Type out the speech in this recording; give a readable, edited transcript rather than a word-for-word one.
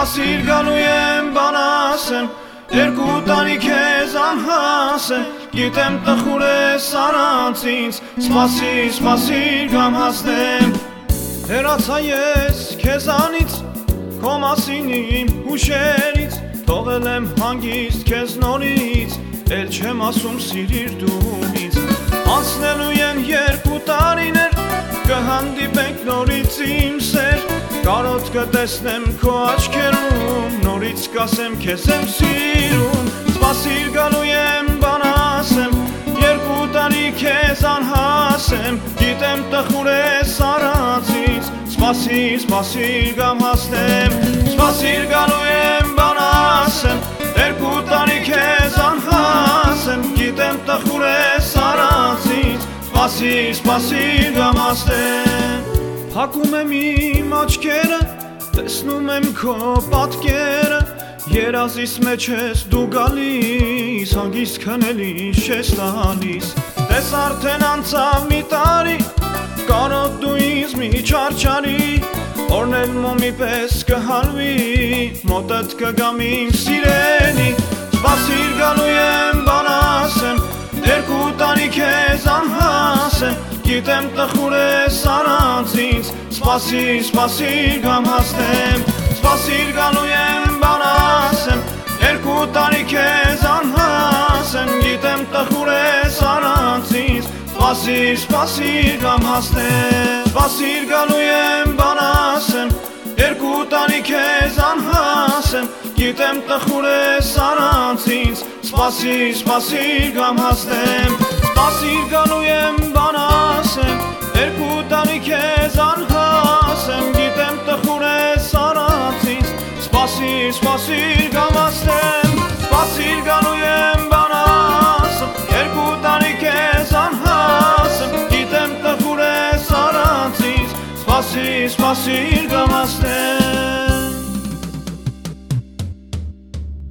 Սպասիր գալու եմ բանասեմ, երկու տարի քեզ անհասեմ, գիտեմ տխուր ես առանց ինձ, սպասիր կամ հասնեմ։ Հեռացա ես քեզանից, քո մասին իմ հուշերից, թողել եմ հանգիստ քեզ նորից, էլ չեմ ասում սիրիր դու ինձ։ Անցնելու են երկու տարիներ, կհանդիպենք նորից իմ սեր, կարոտ կտեսնեմ քո աչքերում, նորից կասեմ քեզ եմ սիրում։ Սպասիր գալու եմ բանասեմ, երկու տարի քեզ անհասեմ, գիտեմ տխուր ես առանց ինձ, սպասիր կամ հասնեմ։ Սպասիր գալու եմ բանասեմ, երկու տարի քեզ անհասեմ, գիտեմ տխուր ես առանց ինձ, սպասիր կամ հասնեմ։ Հակում եմ իմ աչքերը, տեսնում եմ քո պատկերը, երազիս մեջ ես դու գալիս, հանգիստ քնելիս ես տալիս։ Տես արդեն անցավ մի տարի, կարոտ դու ինձ մի չարչարի, օրն էլ մոմի պես կհալվի, մոտդ կգամ իմ սիրելի։ Սպասիր գալու եմ բանասեմ, երկու տարի քեզ անհասեմ, գիտեմ տխուր ես առանց ինձ, սպասիր կամ հասնեմ։ Սպասիր գալու եմ բանասեմ, երկու տարի քեզ անհասեմ, գիտեմ տխուր ես առանց ինձ, սպասիր կամ հասնեմ։ Սպասիր գալու եմ բանասեմ, երկու տարի քեզ անհասեմ, գիտեմ տխուր ես առանց ինձ, սպասիր կամ հասնեմ։ Սպասիր գալու եմ բանասեմ, երկու տարի քեզ անհասեմ, գիտեմ տխուր ես առանց ինձ, սպասիր կամ հասնեմ։ Սպասիր գալու եմ բանասեմ, երկու տարի քեզ անհասեմ, գիտեմ տխուր ես առանց ինձ, սպասիր կամ հասնեմ։